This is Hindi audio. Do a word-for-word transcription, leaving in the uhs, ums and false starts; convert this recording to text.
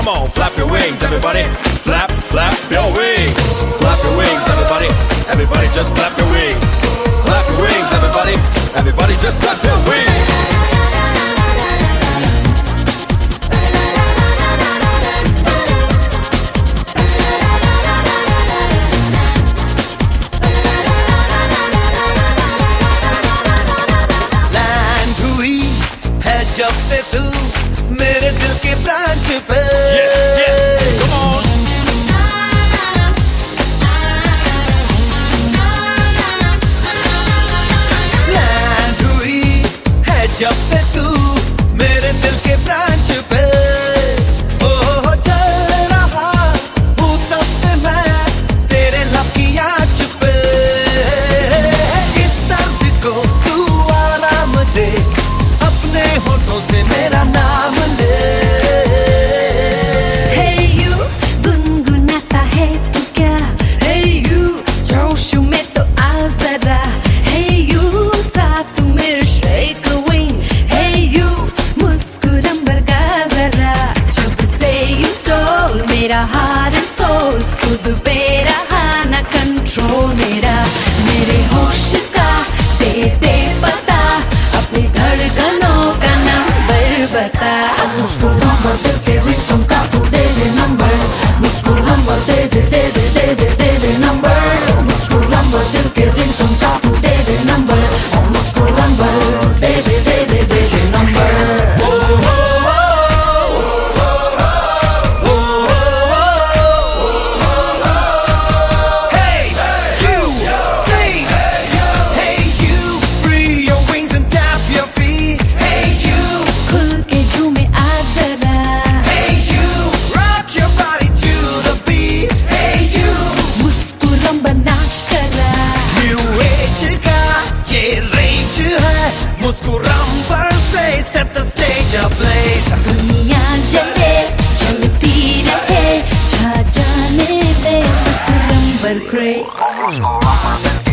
Come on, flap your wings, everybody. Flap, flap your wings. Flap your wings, everybody. Everybody just flap your wings. Flap your wings, everybody. Everybody just flap your wings. Land हुई है जब से तू मेरे दिल के ब्रांच पे Yeah, yeah, come on. Land हुई है जब से तू मेरे दिल के ब्रांच पे ओ हो चल रहा हूँ तब से मैं तेरे लव की आँच पे इस दर्द को तू आराम दे अपने होठों से मेरा नाम ले Hey you, गुनगुनाता है तू क्या? Hey you, जोश में तो आ जरा. Hey you, साथ मेरे shake a wing. Hey you, मुस्कुरांबर का जरा. जब से you stole मेरा heart and soul, खुद पे रहा ना control मेरा. मेरे होश का दे दे पता, अपनी धड़कनों का नंबर बता. मुस्कुरांबर दिल के रिंगटोन का तू दे दे नंबर. मुस्कुरांबर दे दे दे दे दे दे दे दे नंबर. मुस्कुरांबर दिल के रिंगटोन का तू दे दे नंबर. मुस्कुरांबर दे दे दे दे दे दे number. Hey you, sing. Hey you, free your wings and tap your feet. Hey you, खुल के झूमे आ जरा. hey you, rock your body to the beat. Hey you, मुस्कुरांबर नाच जरा. new age का ये rage है. मुस्कुरांबर से set the stage ablaze. दुनिया जले चलती रहे, छा जाने दे मुस्कुरांबर craze. मुस्कुरांबर दिल